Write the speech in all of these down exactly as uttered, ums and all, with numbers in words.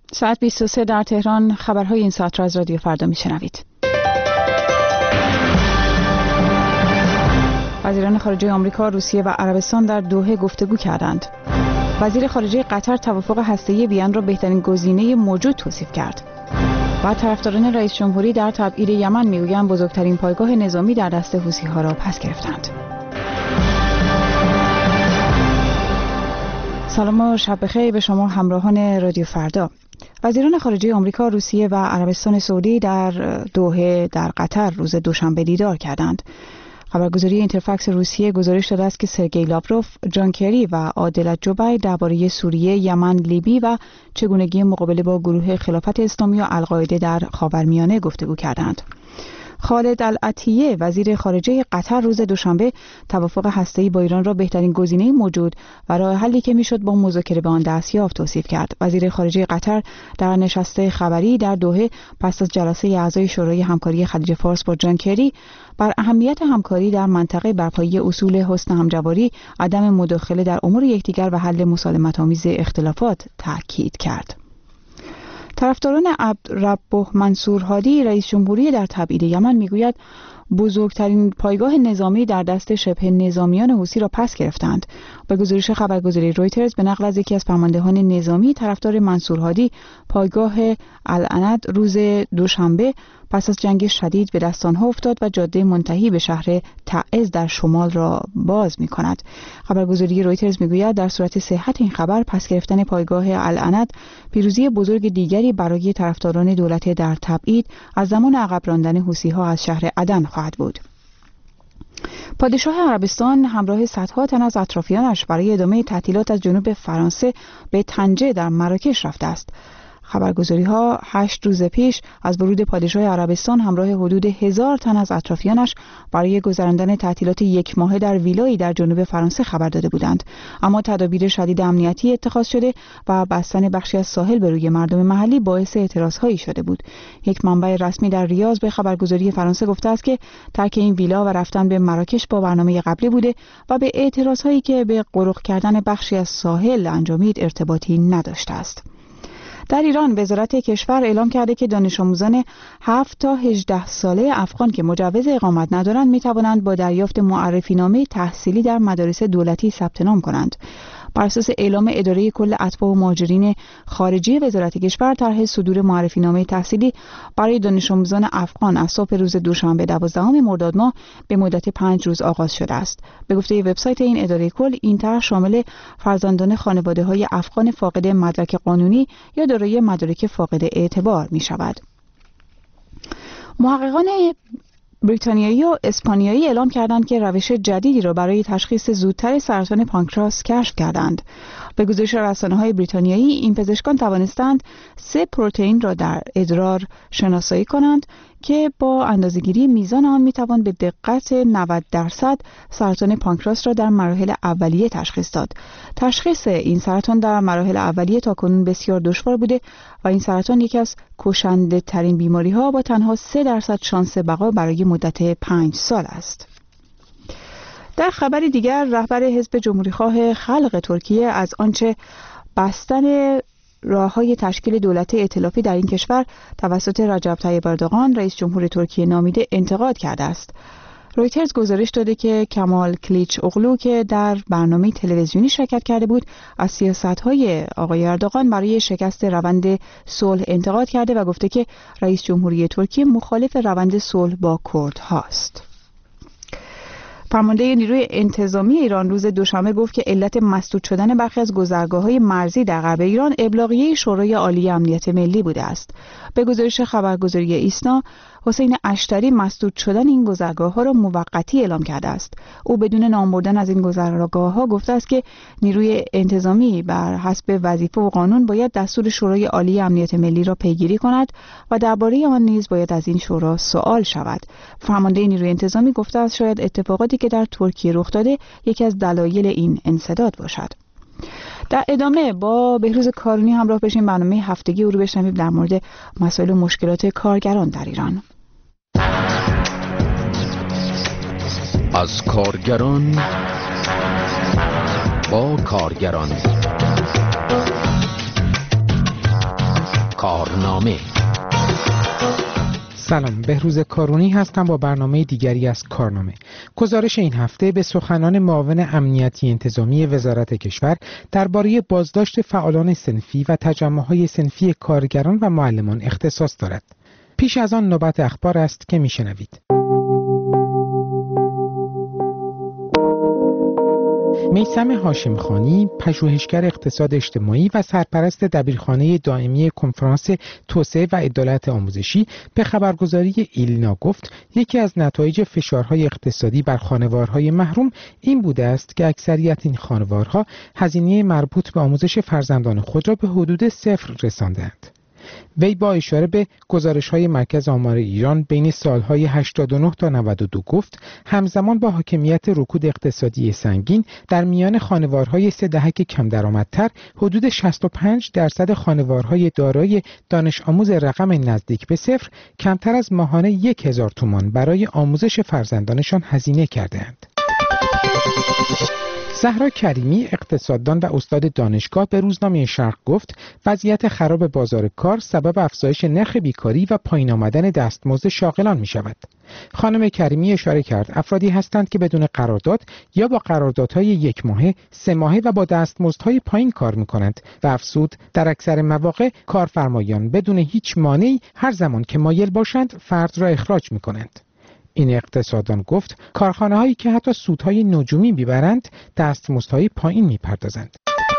ساعت بیست و سه در تهران. خبرهای این ساعت را از رادیو فردا میشنوید. وزیران خارجه آمریکا، روسیه و عربستان در دوحه گفتگو کردند. وزیر خارجه قطر توافق هسته‌ای وین را بهترین گزینه موجود توصیف کرد. و طرفداران رئیس جمهوری در تبعید یمن میگویند بزرگترین پایگاه نظامی در دست حوثی‌ها را پس گرفتند. سلام و شب بخیر به شما همراهان رادیو فردا. وزیران خارجه آمریکا، روسیه و عربستان سعودی در دوحه در قطر روز دوشنبه دیدار کردند. خبرگزاری اینترفکس روسیه گزارش داده است که سرگئی لاوروف، جان کری و عادل جبیر درباره سوریه، یمن، لیبی و چگونگی مقابله با گروه خلافت اسلامی و القاعده در خاورمیانه گفتگو کردند. خالد العطیه، وزیر خارجه قطر، روز دوشنبه توافق هسته‌ای با ایران را بهترین گزینه موجود و راه حلی که میشد با مذاکره به آن دست یافت توصیف کرد. وزیر خارجه قطر در نشست خبری در دوحه پس از جلسه اعضای شورای همکاری خلیج فارس با جان کری بر اهمیت همکاری در منطقه بر پایه اصول حسن همجواری، عدم مداخله در امور یکدیگر و حل مسالمت‌آمیز اختلافات تاکید کرد. طرفداران عبدالرب منصور هادی، رئیس جمهوری در تبعید یمن، میگوید بزرگترین پایگاه نظامی در دست شبه نظامیان حوثی را پس گرفتند. به گزارش خبرگزاری رویترز به نقل از یکی از فرماندهان نظامی، طرفدار منصور هادی، پایگاه العنت روز دوشنبه پس از جنگ شدید به دست آنها افتاد و جاده منتهی به شهر تعز در شمال را باز می کند. خبرگزاری رویترز میگوید در صورت صحت این خبر، پس گرفتن پایگاه العنت پیروزی بزرگ دیگری برای طرفداران دولت در تبعید از زمان عقب راندن حوثی‌ها از شهر عدن خواهد بود. پادشاه عربستان همراه صدها تن از اطرافیانش برای ادامه تعطیلات از جنوب فرانسه به طنجه در مراکش رفته است. خبرگزاری ها هشت روز پیش از ورود پادشاه عربستان همراه حدود هزار تن از اطرافیانش برای گذراندن تعطیلات یک ماهه در ویلایی در جنوب فرانسه خبر داده بودند، اما تدابیر شدید امنیتی اتخاذ شده و بستن بخشی از ساحل به روی مردم محلی باعث اعتراضهایی شده بود. یک منبع رسمی در ریاض به خبرگزاری فرانسه گفته است که ترک این ویلا و رفتن به مراکش با برنامه قبلی بوده و به اعتراضهایی که به قرق کردن بخشی از ساحل انجامید ارتباطی نداشته است. در ایران وزارت کشور اعلام کرده که دانش آموزان هفت تا هجده ساله افغان که مجوز اقامت ندارند می توانند با دریافت معرفی‌نامه تحصیلی در مدارس دولتی ثبت نام کنند. بر اساس اعلام اداره کل اتباع و مهاجرین خارجی وزارت کشور، طرح صدور معرفی‌نامه تحصیلی برای دانش آموزان افغان از صبح روز دوشنبه دوازدهم مرداد ماه به مدت پنج روز آغاز شده است. به گفته وبسایت این اداره کل، این طرح شامل فرزندان خانواده‌های افغان فاقد مدرک قانونی یا دارای مدارک فاقد اعتبار می شود. محققان بریتانیایی و اسپانیایی اعلام کردند که روش جدیدی را برای تشخیص زودتر سرطان پانکراس کشف کردند. به گزارش رسانه‌های بریتانیایی، این پزشکان توانستند سه پروتئین را در ادرار شناسایی کنند که با اندازه‌گیری میزان آن میتوان به دقت نود درصد سرطان پانکراس را در مراحل اولیه تشخیص داد. تشخیص این سرطان در مراحل اولیه تاکنون بسیار دشوار بوده و این سرطان یکی از کشنده ترین بیماری ها با تنها سه درصد شانس بقا برای مدت پنج سال است. در خبر دیگر، رهبر حزب جمهوریخواه خلق ترکیه از آنچه بستن راه‌های تشکیل دولت ائتلافی در این کشور توسط رجب طیب اردوغان رئیس جمهور ترکیه نامیده انتقاد کرده است. رویترز گزارش داده که کمال کلیچ اغلو که در برنامه تلویزیونی شرکت کرده بود، از سیاست‌های آقای اردوغان برای شکست روند صلح انتقاد کرده و گفته که رئیس جمهوری ترکیه مخالف روند صلح با کردهاست. فرمانده نیروی انتظامی ایران روز دوشنبه گفت که علت مسدود شدن برخی از گذرگاه‌های مرزی در غرب ایران ابلاغیه شورای عالی امنیت ملی بوده است. به گزارش خبرگزاری ایسنا، حسین اشتری مسدود شدن این گذرگاه‌ها را موقتی اعلام کرده است. او بدون نام بردن از این گذرگاه‌ها گفته است که نیروی انتظامی بر حسب وظیفه و قانون باید دستور شورای عالی امنیت ملی را پیگیری کند و درباره آن نیز باید از این شورا سوال شود. فرمانده نیروی انتظامی گفته است شاید اتفاقاتی که در ترکیه رخ داده یکی از دلایل این انسداد باشد. در ادامه با بهروز کارونی همراه بشیم برنامه هفتگی او رو بشنویم در مورد مسائل و مشکلات کارگران در ایران. از کارگران با کارگران کارنامه. سلام، بهروز کارونی هستم با برنامه دیگری از کارنامه. گزارش این هفته به سخنان معاون امنیتی انتظامی وزارت کشور درباره بازداشت فعالان صنفی و تجمع‌های صنفی کارگران و معلمان اختصاص دارد. پیش از آن نوبت اخبار است که میشنوید. میثم هاشمخانی، پژوهشگر اقتصاد اجتماعی و سرپرست دبیرخانه دائمی کنفرانس توسعه و عدالت آموزشی به خبرگزاری ایلنا گفت یکی از نتایج فشارهای اقتصادی بر خانوارهای محروم این بوده است که اکثریت این خانوارها هزینه مربوط به آموزش فرزندان خود را به حدود صفر رساندند. وی با اشاره به گزارش‌های مرکز آمار ایران بین سالهای هشتاد و نه تا نود و دو گفت همزمان با حاکمیت رکود اقتصادی سنگین در میان خانوارهای سه دهک کم درآمدتر حدود شصت و پنج درصد خانوارهای دارای دانش آموز رقم نزدیک به صفر کمتر از ماهانه یک هزار تومان برای آموزش فرزندانشان هزینه کردند. زهرا کریمی، اقتصاددان و استاد دانشگاه، به روزنامه شرق گفت وضعیت خراب بازار کار سبب افزایش نرخ بیکاری و پایین آمدن دستمزد شاغلان می شود. خانم کریمی اشاره کرد افرادی هستند که بدون قرارداد یا با قراردادهای یک ماهه، سه ماهه و با دستمزدهای پایین کار می کنند و افزود در اکثر مواقع کارفرمایان بدون هیچ مانعی هر زمان که مایل باشند فرد را اخراج می کنند. این اقتصاددان گفت کارخانه هایی که حتی سودهای نجومی میبرند دستمزدهای پایین میپردازند.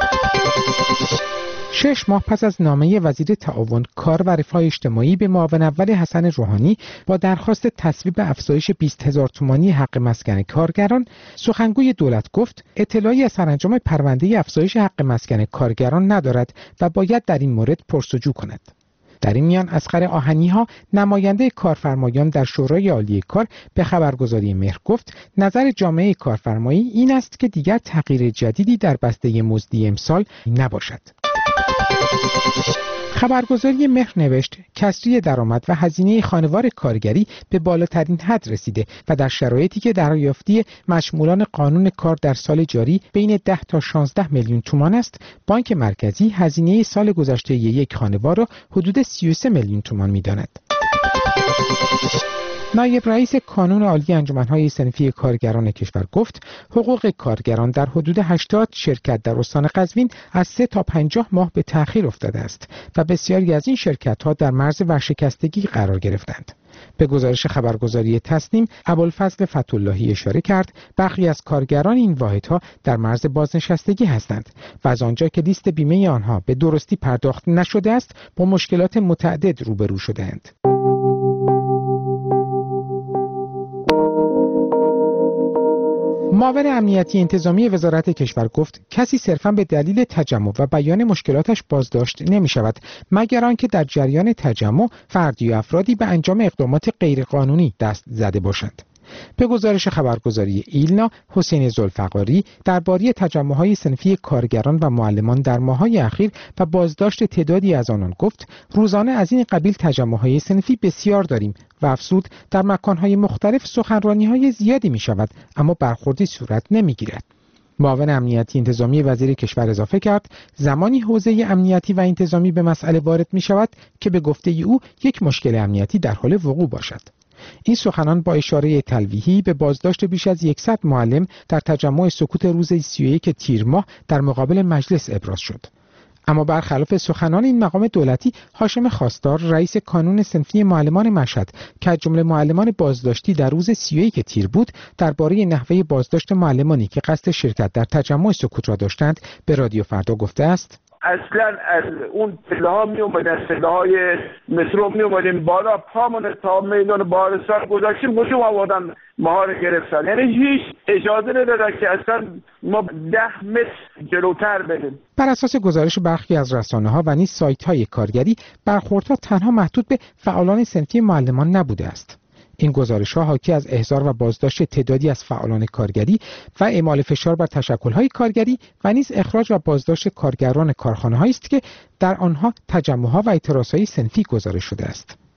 شش ماه پس از نامه وزیر تعاون کار و رفاه اجتماعی به معاون اول حسن روحانی با درخواست تصویب افزایش بیست هزار تومانی حق مسکن کارگران، سخنگوی دولت گفت اطلاعی از سرانجام پرونده افزایش حق مسکن کارگران ندارد و باید در این مورد پرسجو کند. در این میان اصغر آهنی‌ها، نماینده کارفرمایان در شورای عالی کار، به خبرگزاری مهر گفت نظر جامعه کارفرمایی این است که دیگر تغییر جدیدی در بسته مزدی امسال نباشد. خبرگزاری مهر نوشت کسری درآمد و هزینه خانوار کارگری به بالاترین حد رسیده و در شرایطی که دریافتی مشمولان قانون کار در سال جاری بین ده تا شانزده میلیون تومان است، بانک مرکزی هزینه سال گذشته یک خانوار را حدود سی و سه میلیون تومان می‌داند. نایب رئیس کانون عالی انجمن‌های صنفی کارگران کشور گفت حقوق کارگران در حدود هشتاد شرکت در استان قزوین از سه تا پنجاه ماه به تأخیر افتاده است و بسیاری از این شرکت‌ها در مرز ورشکستگی قرار گرفتند. به گزارش خبرگزاری تصنیم، ابوالفضل فتح‌اللهی اشاره کرد برخی از کارگران این واحدها در مرز بازنشستگی هستند و از آنجا که لیست بیمه آنها به درستی پرداخت نشده است با مشکلات متعدد روبرو شده‌اند. معاون امنیتی انتظامی وزارت کشور گفت کسی صرفاً به دلیل تجمع و بیان مشکلاتش بازداشت نمی شود مگر آنکه در جریان تجمع فردی یا افرادی به انجام اقدامات غیرقانونی دست زده باشند. به گزارش خبرگزاری ایلنا، حسین ذوالفقاری درباره تجمع‌های صنفی کارگران و معلمان در ماه‌های اخیر و بازداشت تعدادی از آنان گفت روزانه از این قبیل تجمع‌های صنفی بسیار داریم و افزود در مکان‌های مختلف سخنرانی‌های زیادی می‌شود اما برخوردی صورت نمی‌گیرد. معاون امنیتی انتظامی وزیر کشور اضافه کرد زمانی حوزه امنیتی و انتظامی به مسئله وارد می‌شود که به گفته او یک مشکل امنیتی در حال وقوع باشد. این سخنان با اشاره تلویحی به بازداشت بیش از صد معلم در تجمع سکوت روز سی و یک تیر ماه در مقابل مجلس ابراز شد. اما برخلاف سخنان این مقام دولتی، هاشم خواستار رئیس کانون صنفی معلمان مشهد که از جمله معلمان بازداشتی در روز سی و یک تیر بود، درباره نحوه بازداشت معلمانی که قصد شرکت در تجمع سکوت را داشتند به رادیو فردا گفته است اصلا از اون پله ها می اومد، از پله های مترو می اومدیم بالا، پامون تا میدان بارستان گذاشتیم گوشم آوردن ماها رو گرفتن. یعنی هیچ اجازه ندادن که اصلا ما ده متر جلوتر بریم. بر اساس گزارش برخی از رسانه ها و نیز سایت های کارگری، برخوردها تنها محدود به فعالان صنفی معلمان نبوده است. این گزارش‌ها حاکی از احضار و بازداشت تعدادی از فعالان کارگری و اعمال فشار بر تشکل‌های کارگری و نیز اخراج و بازداشت کارگران کارخانه‌هایی است که در آنها تجمع‌ها و اعتراض‌های صنفی گزارش شده است.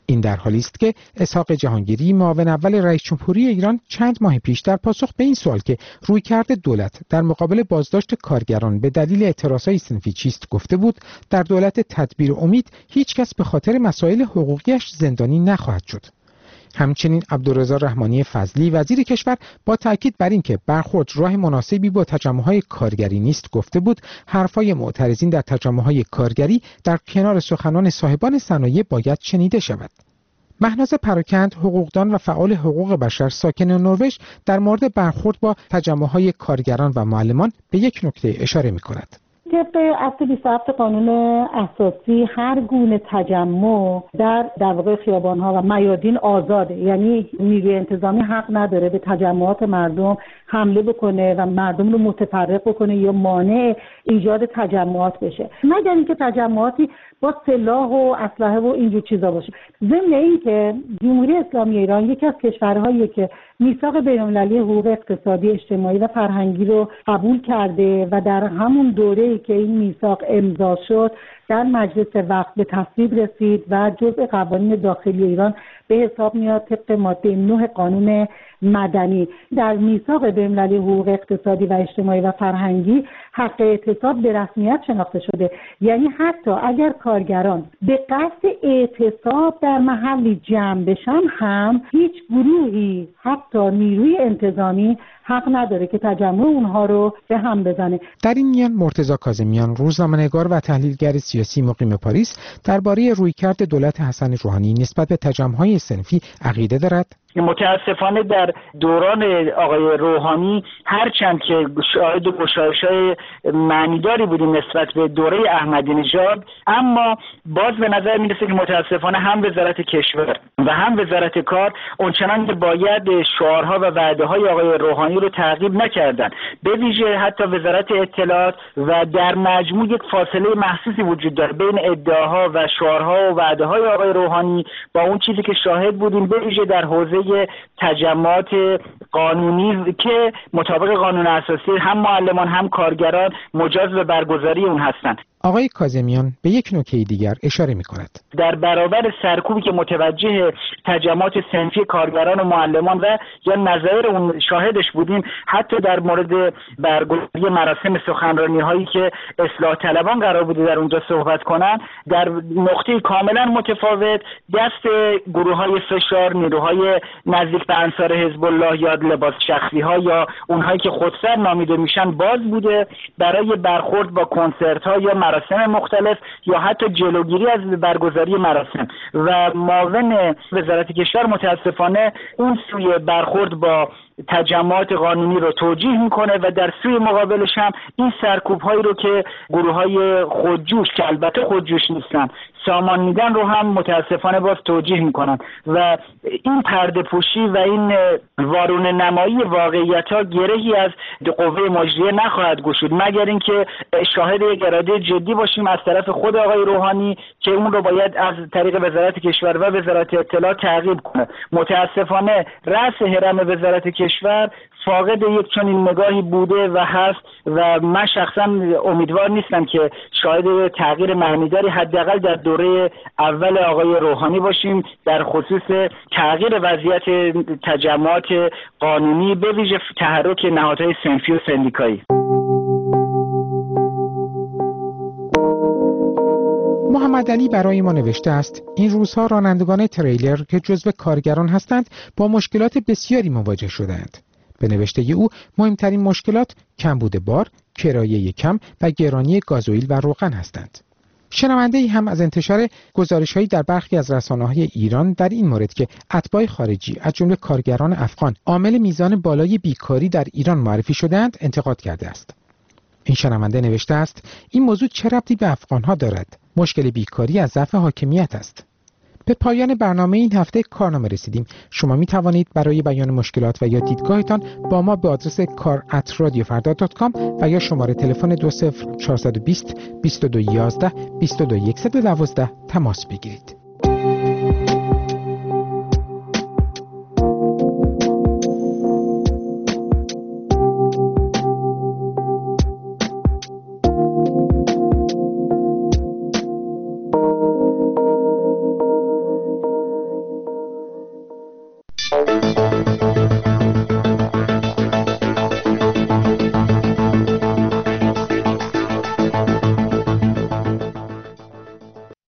این در حالی است که اسحاق جهانگیری معاون اول رئیس جمهوری ایران چند ماه پیش در پاسخ به این سوال که رویکرد دولت در مقابل بازداشت کارگران به دلیل اعتراضهای صنفی چیست گفته بود در دولت تدبیر امید هیچ کس به خاطر مسائل حقوقیش زندانی نخواهد شد. همچنین عبدالرضا رحمانی فضلی وزیر کشور با تاکید بر این که برخورد راه مناسبی با تجمع‌های کارگری نیست گفته بود حرفای معترضین در تجمع‌های کارگری در کنار سخنان صاحبان صنایع باید شنیده شود. مهناز پراکند حقوقدان و فعال حقوق بشر ساکن نروژ در مورد برخورد با تجمع‌های کارگران و معلمان به یک نکته اشاره می‌کند. طبق اصل بیست و هفت قانون اساسی هر گونه تجمع در در واقع خیابان‌ها و میادین آزاده، یعنی نیروی انتظامی حق نداره به تجمعات مردم حمله بکنه و مردم رو متفرق بکنه یا مانع ایجاد تجمعات بشه، مگر اینکه تجمعاتی با سلاح و اسلحه و اینجور چیزا باشه. ضمن این که جمهوری اسلامی ایران یکی از کشورهاییه که میثاق بین‌المللی حقوق اقتصادی، اجتماعی و فرهنگی رو قبول کرده و در همون دوره‌ای که این میثاق امضا شد در مجلس وقت به تصویب رسید و جزء قوانین داخلی ایران به حساب میاد طبق ماده نه قانون مدنی. در میثاق بین‌المللی حقوق اقتصادی و اجتماعی و فرهنگی حق اعتصاب به رسمیت شناخته شده، یعنی حتی اگر کارگران به قصد اعتصاب در محلی جمع بشن هم هیچ گروهی حتی نیروی انتظامی حق نداره که تجمع اونها رو به هم بزنه. در این میان مرتضی کاظمیان روزنامه‌نگار و تحلیلگر سیاسی مقیم پاریس درباره رویکرد دولت حسن روحانی نسبت به تجمع‌های صنفی عقیده دارد. متاسفانه در دوران آقای روحانی هرچند که شاهد گشایش‌های معنیداری بودیم نسبت به دوره احمدی نژاد، اما باز به نظر میرسه که متاسفانه هم وزارت کشور و هم وزارت کار اونچنان که باید شعارها و وعده‌های آقای روحانی رو تعقیب نکردن. به ویژه حتی وزارت اطلاعات و در مجموع یک فاصله محسوسی وجود داره بین ادعاها و شعارها و وعده‌های آقای روحانی با اون چیزی که شاهد بودیم، به ویژه در حوزه تجمعات قانونی که مطابق قانون اساسی هم معلمان هم کارگران مجاز به برگزاری اون هستند. آقای کاظمیان به یک نکته دیگر اشاره می‌کند. در برابر سرکوبی که متوجه تجمعات صنفی کارگران و معلمان و یا نظایر اون شاهدش بودیم، حتی در مورد برگزاری مراسم سخنرانی‌هایی که اصلاح طلبان قرار بوده در اونجا صحبت کنن، در نقطه کاملا متفاوت دست گروه‌های فشار، نیروهای نزدیک به انصار حزب الله یا لباس شخصی‌ها یا اونهایی که خودسر نامیده میشن باز بوده برای برخورد با کنسرت‌ها یا مراسم مختلف یا حتی جلوگیری از برگزاری مراسم. و معاون وزارت کشور متاسفانه اون سوی برخورد با تجمعات قانونی رو توجیه میکنه و در سوی مقابلش هم این سرکوب هایی رو که گروه های خودجوش که البته خودجوش نیستن سامان میدن رو هم متاسفانه باز توجیه میکنن و این پرده پوشی و این وارون نمایی واقعیت ها گرهی از قوه مجریه نخواهد گشود مگر اینکه شاهد یک اراده جدی باشیم از طرف خود آقای روحانی که اون رو باید از طریق وزارت کشور و وزارت اطلاعات تعقیب کنه. متاسفانه رأس هرم وزارت کشور فاقد یک چنین نگاهی بوده و هست و من شخصا امیدوار نیستم که شاهد تغییر معنیداری حداقل در دوره اول آقای روحانی باشیم در خصوص تغییر وضعیت تجمعات قانونی به ویژه تحرک نهادهای صنفی و سندیکایی. محمد علی برای ما نوشته است این روزها رانندگان تریلر که جزو کارگران هستند با مشکلات بسیاری مواجه شدند. به نوشته او مهمترین مشکلات کمبود بار، کرایه کم و گرانی گازوئیل و روغن هستند. شنونده ای هم از انتشار گزارش‌هایی در برخی از رسانه‌های ایران در این مورد که اتباع خارجی از جمله کارگران افغان عامل میزان بالای بیکاری در ایران معرفی شده‌اند انتقاد کرده است. این شنونده نوشته است این موضوع چه ربطی به افغان‌ها دارد؟ مشکل بیکاری از ضعف حاکمیت است. به پایان برنامه این هفته کارنامه رسیدیم. شما می توانید برای بیان مشکلات و یا دیدگاهتان با ما به آدرس کار ات رادیو فردا دات کام و یا شماره تلفن دو صفر چهار دو صفر بیست بیست و دو یازده بیست و دو صفر یک یک دو تماس بگیرید.